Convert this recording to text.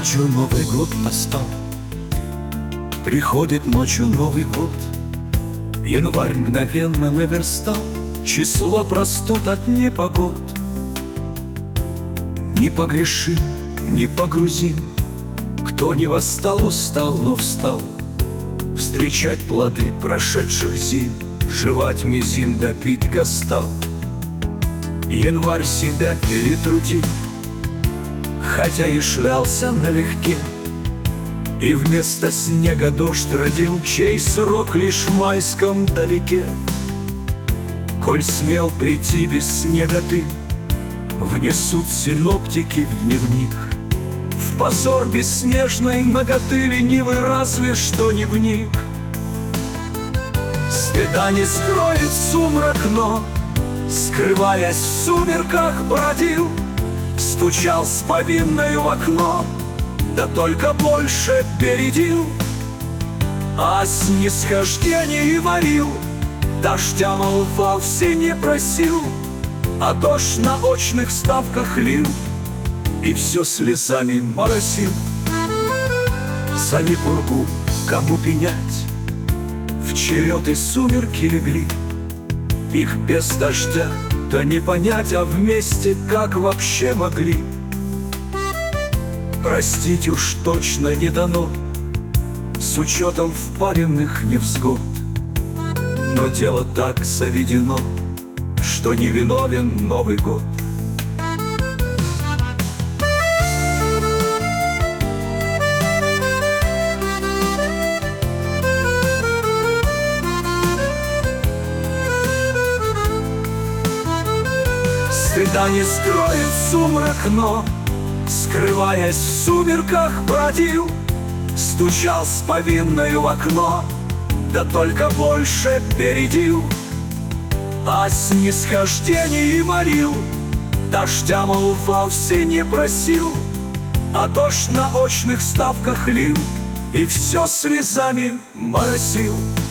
Ночью Новый год настал, приходит ночью Новый год. Январь мгновенно наверстал число простот от непогод. Не погрешим, не погрузим, кто не восстал, устал, но встал встречать плоды прошедших зим, жевать мизин да пить гастал. Январь себя перетрудил, хотя и шлялся налегке, и вместо снега дождь родил, чей срок лишь в майском далеке. Коль смел прийти без снега ты, внесут синоптики в дневник. В позор бесснежной наготы ленивый разве что не вник. Следа не скроет сумрак, но, скрываясь в сумерках, бродил, стучал с повинною в окно, да только больше бередил. А снисхождение молил, дождя, мол, вовсе не просил, а дождь на очных ставках лил и все слезами моросил. Сами пургу кому пенять, в черед и сумерки легли. Их без дождя да не понять, а вместе как вообще могли. Простить уж точно не дано, с учетом впаренных невзгод. Но дело так заведено, что не виновен Новый год. Стыда не скроет сумрак, но, скрываясь в сумерках, бродил, стучал с повинною в окно, да только больше бередил. А снисхождение молил, дождя, мол, вовсе не просил, а дождь на очных ставках лил и все слезами моросил.